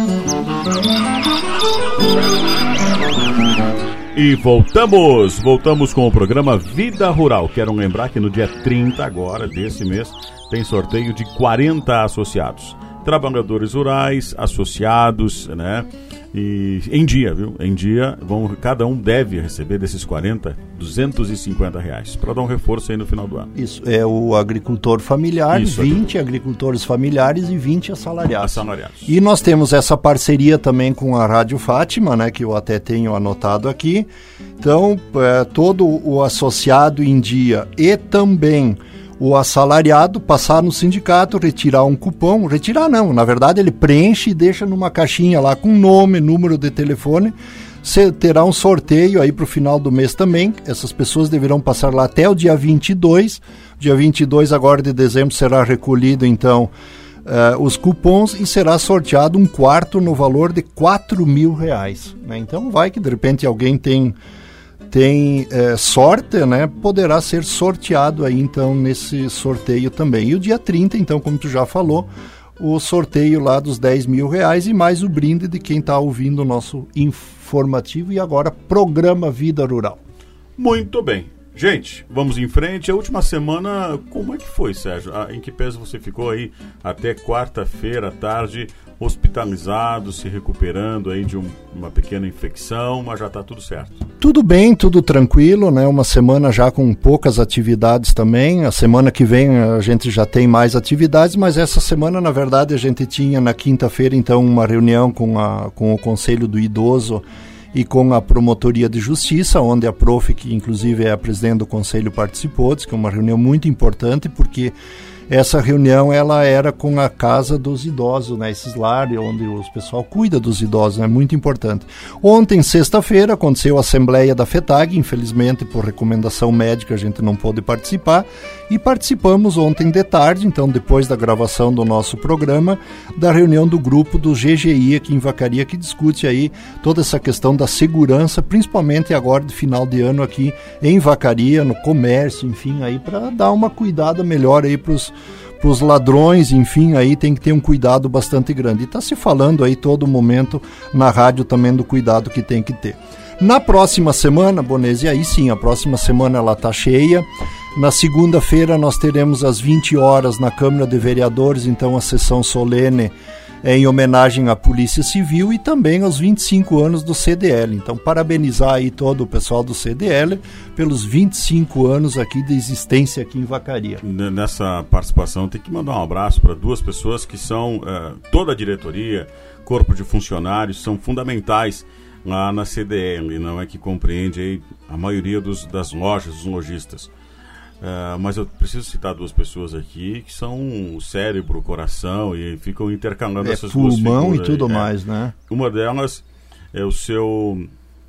E voltamos com o programa Vida Rural. Quero lembrar que no dia 30 agora, desse mês, tem sorteio de 40 associados. Trabalhadores rurais, associados, né? E em dia, viu? Em dia, cada um deve receber desses 40, R$250, para dar um reforço aí no final do ano. Isso, é o agricultor familiar, isso, 20 agricultores familiares e 20 assalariados. E nós temos essa parceria também com a Rádio Fátima, né, que eu até tenho anotado aqui. Então, todo o associado em dia e também o assalariado passar no sindicato, retirar um cupom, na verdade ele preenche e deixa numa caixinha lá com nome, número de telefone. Você terá um sorteio aí para o final do mês também. Essas pessoas deverão passar lá até o dia 22. Dia 22 agora de dezembro será recolhido então os cupons e será sorteado um quarto no valor de R$4.000, né? Então vai que de repente alguém tem sorte, né? Poderá ser sorteado aí então nesse sorteio também. E o dia 30, então, como tu já falou, o sorteio lá dos R$10.000 e mais o brinde de quem está ouvindo o nosso informativo e agora programa Vida Rural. Muito bem. Gente, vamos em frente. A última semana, como é que foi, Sérgio? Em que peso você ficou aí até quarta-feira à tarde, hospitalizado, se recuperando aí de uma pequena infecção, mas já está tudo certo? Tudo bem, tudo tranquilo, né? Uma semana já com poucas atividades também. A semana que vem a gente já tem mais atividades, mas essa semana, na verdade, a gente tinha na quinta-feira, então, uma reunião com o Conselho do Idoso e com a Promotoria de Justiça, onde a Prof, que inclusive é a presidente do Conselho, participou, que é uma reunião muito importante, porque essa reunião ela era com a Casa dos Idosos, né? Esses lares onde o pessoal cuida dos idosos, é muito importante. Ontem, sexta-feira, aconteceu a Assembleia da FETAG, infelizmente por recomendação médica a gente não pôde participar, e participamos ontem de tarde, então depois da gravação do nosso programa, da reunião do grupo do GGI aqui em Vacaria, que discute aí toda essa questão da segurança, principalmente agora de final de ano aqui em Vacaria, no comércio, enfim, aí para dar uma cuidada melhor aí para os ladrões, enfim, aí tem que ter um cuidado bastante grande. E está se falando aí todo momento na rádio também do cuidado que tem que ter. Na próxima semana, Bonese, aí sim, a próxima semana ela está cheia. Na segunda-feira nós teremos às 20 horas na Câmara de Vereadores, então a sessão solene em homenagem à Polícia Civil e também aos 25 anos do CDL. Então, parabenizar aí todo o pessoal do CDL pelos 25 anos aqui de existência aqui em Vacaria. Nessa participação, tem que mandar um abraço para duas pessoas que são, toda a diretoria, corpo de funcionários, são fundamentais lá na CDL, não é, que compreende aí a maioria das lojas, dos lojistas. Mas eu preciso citar duas pessoas aqui que são o cérebro, o coração e ficam intercalando essas duas figuras. Pulmão e tudo mais, né? Uma delas é o seu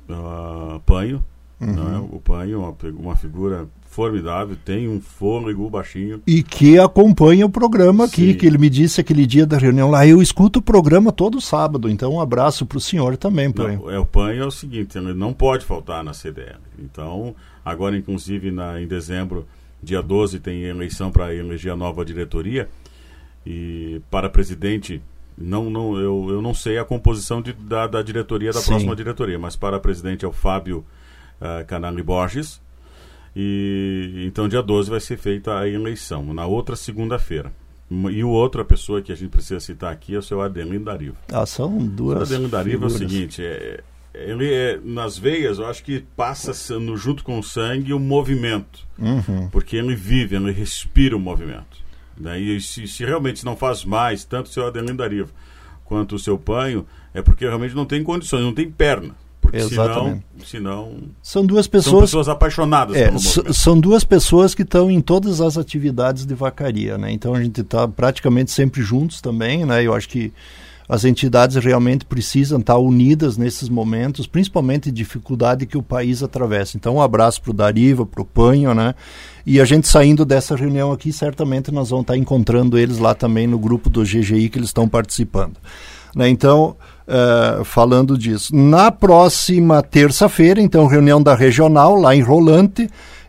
Panho, né? O Panho, uma figura formidável, tem um fôlego baixinho. E que acompanha o programa aqui, sim, que ele me disse aquele dia da reunião lá, eu escuto o programa todo sábado, então um abraço para o senhor também, Panho. O Panho é o seguinte, ele não pode faltar na CDL. Então, agora inclusive em dezembro, dia 12, tem eleição para eleger a nova diretoria e para presidente, eu não sei a composição da diretoria, da sim, próxima diretoria, mas para presidente é o Fábio Canali Borges. E então dia 12 vai ser feita a eleição, na outra segunda-feira. E outra pessoa que a gente precisa citar aqui é o seu Adelino Dariva. São duas. O Adelino Dariva é o seguinte, ele nas veias, eu acho que passa junto com o sangue o movimento, porque ele vive, ele respira o movimento, né? E se realmente não faz mais, tanto o seu Adelino Dariva quanto o seu Panho, é porque realmente não tem condições, não tem perna. Porque senão são duas pessoas, são pessoas apaixonadas pelo movimento. São duas pessoas que estão em todas as atividades de Vacaria, né? Então a gente está praticamente sempre juntos também, né? Eu acho que as entidades realmente precisam estar unidas nesses momentos, principalmente dificuldade que o país atravessa. Então um abraço para o Dariva, para o Panho, né? E a gente saindo dessa reunião aqui, certamente nós vamos estar encontrando eles lá também no grupo do GGI que eles estão participando, né? Então, falando disso, na próxima terça-feira, então, reunião da regional lá em Rolante,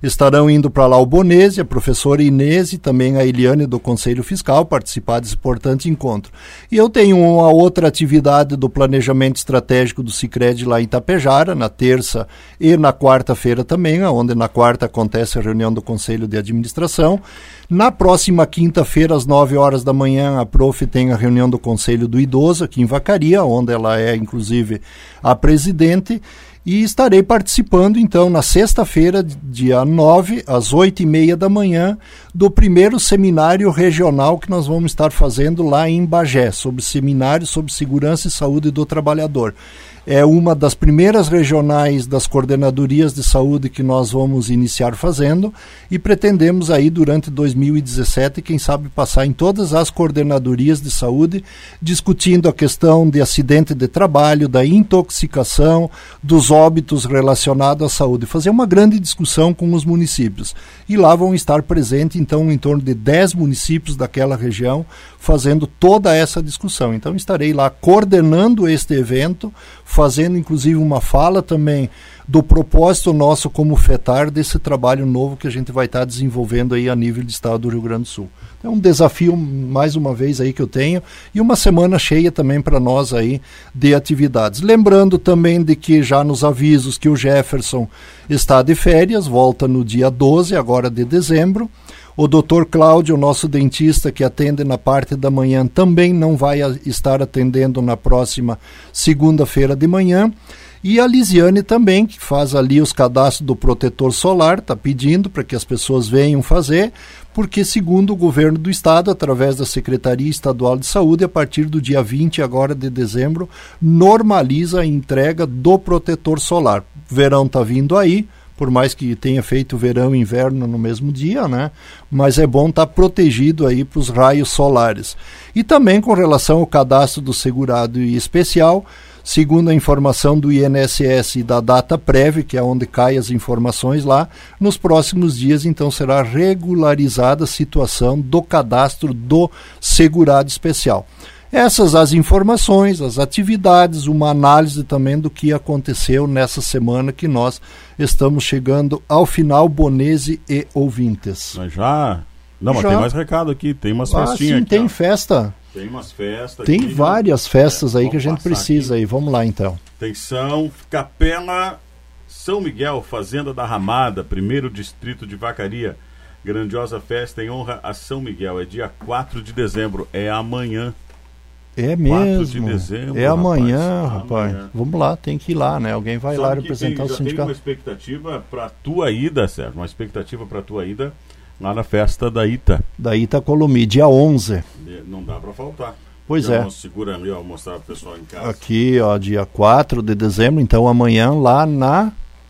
Estarão indo para lá o Bonese, a professora Inês e também a Eliane do Conselho Fiscal participar desse importante encontro. E eu tenho uma outra atividade do planejamento estratégico do Sicredi lá em Itapejara, na terça e na quarta-feira também, onde na quarta acontece a reunião do Conselho de Administração. Na próxima quinta-feira, às 9 horas da manhã, a prof tem a reunião do Conselho do Idoso aqui em Vacaria, onde ela é, inclusive, a presidente. E estarei participando, então, na sexta-feira, dia 9, às 8h30 da manhã, do primeiro seminário regional que nós vamos estar fazendo lá em Bagé, sobre seminário sobre segurança e saúde do trabalhador. É uma das primeiras regionais das coordenadorias de saúde que nós vamos iniciar fazendo e pretendemos aí durante 2017, quem sabe, passar em todas as coordenadorias de saúde, discutindo a questão de acidente de trabalho, da intoxicação, dos óbitos relacionados à saúde, fazer uma grande discussão com os municípios. E lá vão estar presentes, então, em torno de 10 municípios daquela região, fazendo toda essa discussão. Então, estarei lá coordenando este evento, fazendo inclusive uma fala também do propósito nosso como FETAR desse trabalho novo que a gente vai estar desenvolvendo aí a nível de estado do Rio Grande do Sul. É um desafio, mais uma vez, aí que eu tenho, e uma semana cheia também para nós aí de atividades. Lembrando também de que já nos avisos que o Jefferson está de férias, volta no dia 12, agora de dezembro. O Dr. Cláudio, nosso dentista que atende na parte da manhã, também não vai estar atendendo na próxima segunda-feira de manhã. E a Lisiane também, que faz ali os cadastros do protetor solar, está pedindo para que as pessoas venham fazer, porque segundo o governo do estado, através da Secretaria Estadual de Saúde, a partir do dia 20 agora de dezembro, normaliza a entrega do protetor solar. O verão está vindo aí, por mais que tenha feito verão e inverno no mesmo dia, né? Mas é bom estar protegido aí para os raios solares. E também com relação ao cadastro do segurado e especial, segundo a informação do INSS e da DataPrev, que é onde caem as informações lá, nos próximos dias, então, será regularizada a situação do cadastro do segurado especial. Essas as informações, as atividades, uma análise também do que aconteceu nessa semana que nós estamos chegando ao final, Bonese e ouvintes. Mas já... Não, mas já tem mais recado aqui, tem umas festinhas sim, aqui. Tem festa. Tem umas festas. Tem aqui, várias festas aí que a gente precisa aqui. aí. Vamos lá, então. Atenção, Capela São Miguel, Fazenda da Ramada, 1º Distrito de Vacaria. Grandiosa festa em honra a São Miguel. É dia 4 de dezembro, é amanhã. É mesmo, 4 de dezembro, é amanhã, rapaz. Amanhã. Vamos lá, tem que ir lá, né? Alguém vai lá representar o sindicato. Tem uma expectativa para tua ida, Sérgio, uma expectativa para tua ida lá na festa da Ita. Da Ita Colomi, dia 11. Não dá para faltar. Pois então, é. Segura ali, ó, mostrar para o pessoal em casa. Aqui, ó, dia 4 de dezembro, então amanhã lá na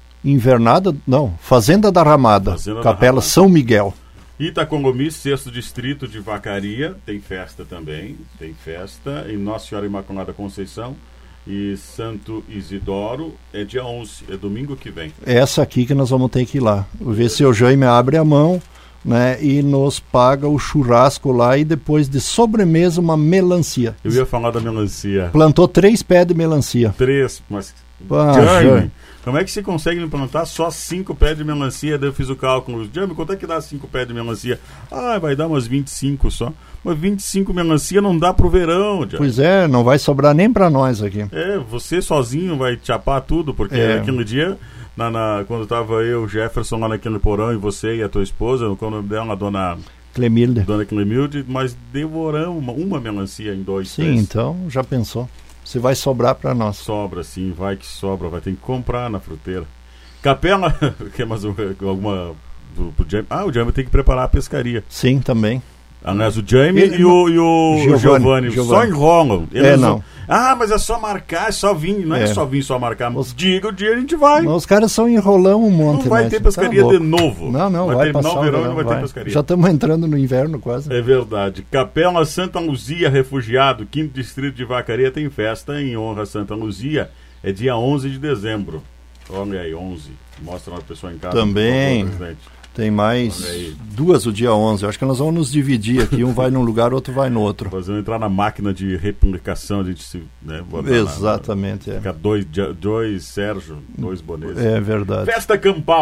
Fazenda da Ramada, Capela São Miguel. Itacolomi, 6º Distrito de Vacaria, tem festa também, tem festa em Nossa Senhora Imaculada Conceição e Santo Isidoro, é dia 11, é domingo que vem. Essa aqui que nós vamos ter que ir lá, ver se o Jaime abre a mão, né, e nos paga o churrasco lá e depois de sobremesa uma melancia. Eu ia falar da melancia. Plantou 3 pés de melancia. 3, mas... Jaime, como é que você consegue me plantar só 5 pés de melancia? Daí eu fiz o cálculo. Jaime, quanto é que dá 5 pés de melancia? Ah, vai dar umas 25 só. Mas 25 melancia não dá pro verão, Jaime. Pois é, não vai sobrar nem pra nós aqui. É, você sozinho vai chapar tudo, porque aquele dia, quando tava eu, Jefferson, lá naquele porão, e você e a tua esposa, qual o nome dela, a dona Clemilde. Dona Clemilde, mas devoramos uma melancia em 2, 3. Sim, então, já pensou. Se vai sobrar para nós. Sobra, sim, vai que sobra, vai ter que comprar na fruteira. Capela, quer mais alguma pro Jaime? Ah, o Jaime tem que preparar a pescaria. Sim, também. Aliás, o Jaime e o Giovanni só enrolam. Eles não. Ah, mas é só marcar, é só vir. Não é só vir, só marcar. Diga o dia a gente vai. Os caras são enrolão um monte. Não vai ter pescaria de novo. Não, vai terminar o verão e não vai ter pescaria. Já estamos entrando no inverno quase. É verdade. Capela Santa Luzia, refugiado, 5º Distrito de Vacaria, tem festa em honra a Santa Luzia. É dia 11 de dezembro. Olha aí, 11. Mostra lá para o pessoal em casa. Também. Tem mais 2 o dia 11. Acho que nós vamos nos dividir aqui. Um vai num lugar, outro vai no outro. Fazendo entrar na máquina de replicação. A gente se, exatamente. Fica 2 Sérgio, 2 Bonese. É verdade. Festa Campal.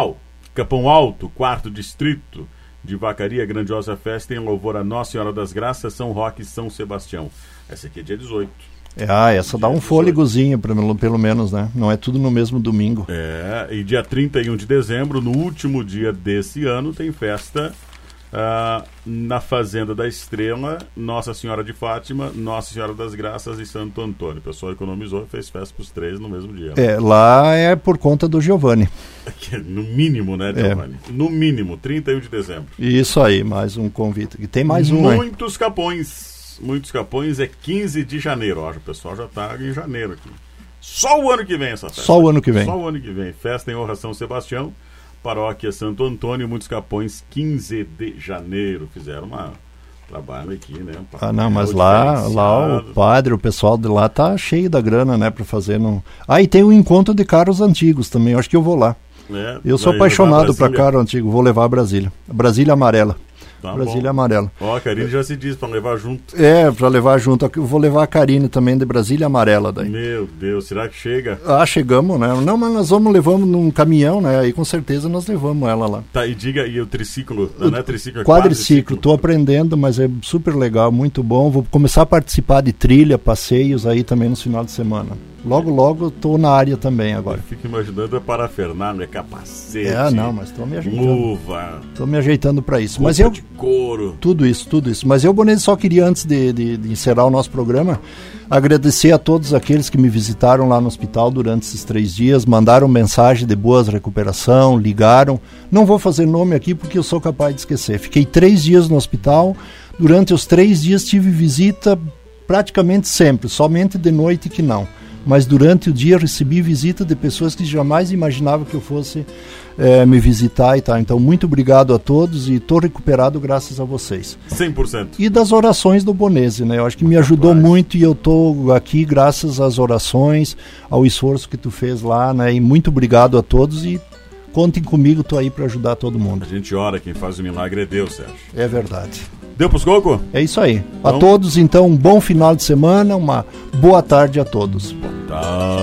Capão Alto, 4º Distrito de Vacaria, grandiosa festa em louvor a Nossa Senhora das Graças, São Roque e São Sebastião. Essa aqui é dia 18. Essa dá um fôlegozinho, pelo menos, né? Não é tudo no mesmo domingo. E dia 31 de dezembro, no último dia desse ano, tem festa na Fazenda da Estrela, Nossa Senhora de Fátima, Nossa Senhora das Graças e Santo Antônio. O pessoal economizou e fez festa para os 3 no mesmo dia. Lá é por conta do Giovanni. No mínimo, né, Giovanni? No mínimo, 31 de dezembro. Isso aí, mais um convite. E tem mais um, Muitos Capões é 15 de janeiro. Ó, o pessoal já está em janeiro aqui. Só o ano que vem essa festa. Só o ano que vem. Festa em honra a São Sebastião, Paróquia Santo Antônio, Muitos Capões, 15 de janeiro. Fizeram trabalho aqui, né? Mas lá o padre, o pessoal de lá tá cheio da grana, né, para fazer. E tem o encontro de carros antigos também, eu acho que eu vou lá. Eu sou apaixonado para carro antigo, vou levar a Brasília. Brasília amarela. Brasília amarela. A Karine já se diz, para levar junto. Para levar junto. Eu vou levar a Karine também de Brasília amarela daí. Meu Deus, será que chega? Chegamos, né? Não, mas nós levamos num caminhão, né? Aí com certeza nós levamos ela lá. Tá, e diga, e o triciclo? Não é triciclo, é quadriciclo. Tô aprendendo, mas é super legal, muito bom. Vou começar a participar de trilha, passeios aí também no final de semana. Logo tô na área também agora. Eu fico imaginando a parafernália, capacete, mas tô me ajeitando. Luva. Tô me ajeitando para isso. Mas de couro. Tudo isso. Mas eu, Bonese, só queria, antes de encerrar o nosso programa, agradecer a todos aqueles que me visitaram lá no hospital durante esses 3 dias, mandaram mensagem de boas recuperação, ligaram. Não vou fazer nome aqui porque eu sou capaz de esquecer. Fiquei 3 dias no hospital. Durante os 3 dias tive visita praticamente sempre, somente de noite que não. Mas durante o dia recebi visita de pessoas que jamais imaginavam que eu fosse me visitar e tal. Então, muito obrigado a todos e estou recuperado graças a vocês. 100%. E das orações do Bonese, né? Eu acho que me ajudou muito e eu estou aqui graças às orações, ao esforço que tu fez lá, né? E muito obrigado a todos e contem comigo, estou aí para ajudar todo mundo. A gente ora, quem faz o milagre é Deus, Sérgio. É verdade. Deu pros cocos? É isso aí. A todos, então, um bom final de semana, uma boa tarde a todos. Boa tarde.